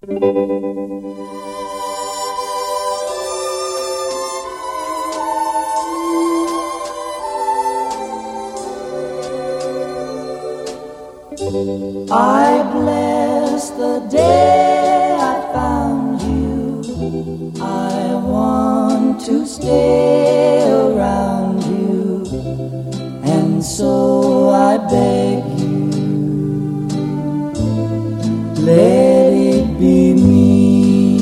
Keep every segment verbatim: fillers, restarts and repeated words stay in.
I bless the day I found you. I want to stay around you, and so I beg you, let it be me.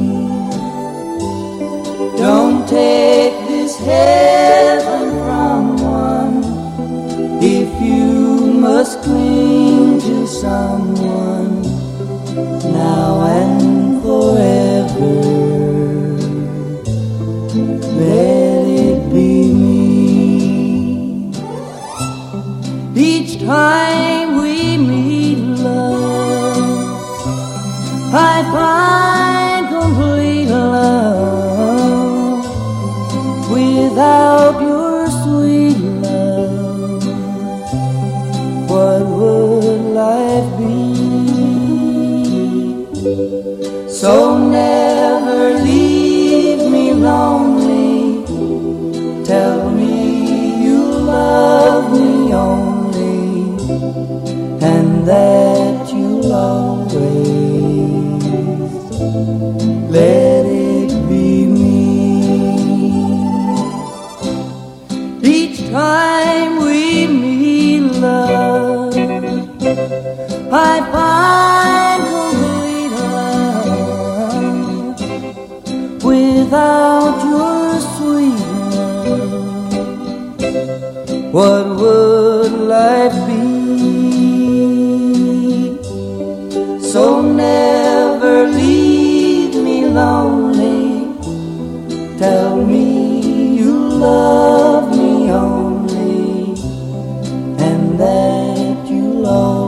Don't take this heaven from one if you must cling to someone now and forever. Let it be me. Each time we meet, love, I find complete love without your sweet love. What would life be? So never leave me lonely. Tell me you love me only, and that you'll always let it be me. Each time we meet, love, I find complete love without your sweet love. What would life be? So never leave me lonely. Tell me you love me only, and that you love